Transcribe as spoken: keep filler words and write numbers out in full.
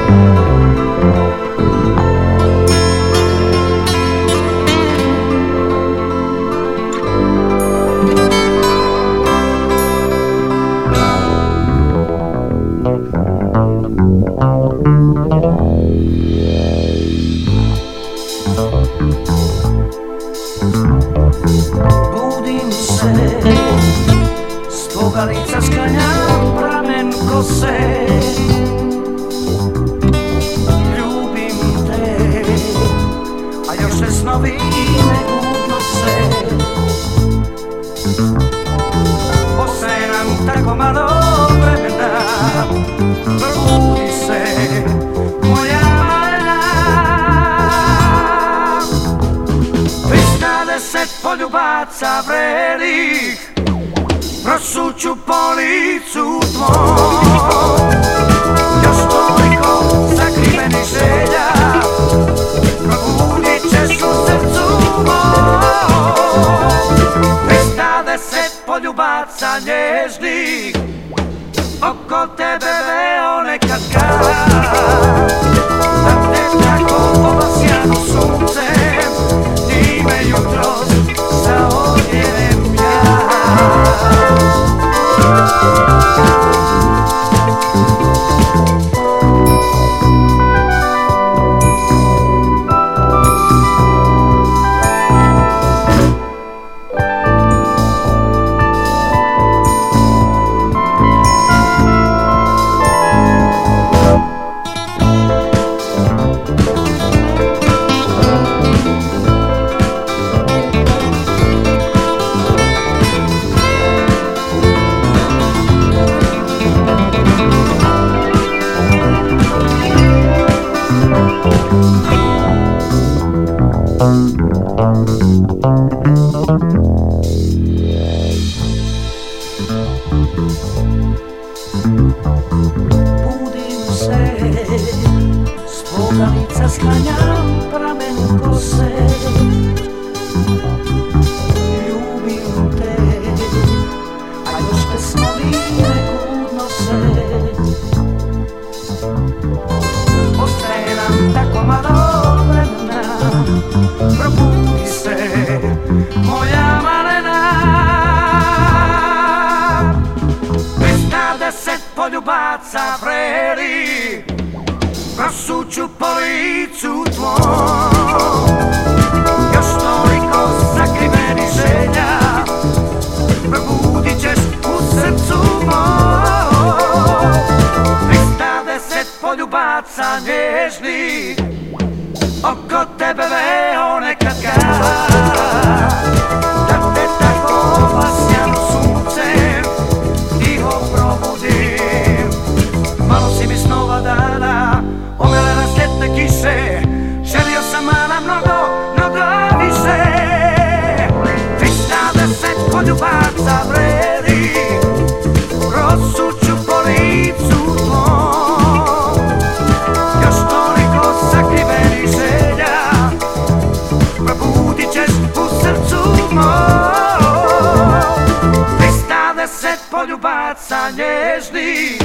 Budim se, s tvoga lica sklanjam pramen kose. Ljubim te, a još se snovi ne udnose. Ostaje nam tako malo vremena, probudi se, moja malena. Tristadeset poljubaca vrelih prosuću po licu tvom. Još toliko sakrivenih želja probudit ćeš u srcu mom. Tristadeset poljubaca nježnih oko tebe veo nekad kad, da te tako obasjano suncem ime jutros zaodjenem ja. Budim se, s tvoga lica sklanjam pramen kose. Ljubim te, a još te snovi ne udnose. Ostaje nam tako malo vremena, probudi se, moja malena. Tristadeset poljubaca vrelih prosuću po licu tvom. Još toliko sakrivenih želja probudit ćeš u srcu mom. Tristadeset poljubaca nježnih oko tebe veo nekad kad, da te tako obasjano suncem tiho probudim. Malo si mi snova dala, omelena s ljetne kiše, želio sam mala mnogo, mnogo više. Tristadeset poljubaca vrelih prosuću po licu tvom. Još toliko sakrivenih želja probudit ćeš u srcu mom. Tristadeset poljubaca nježnih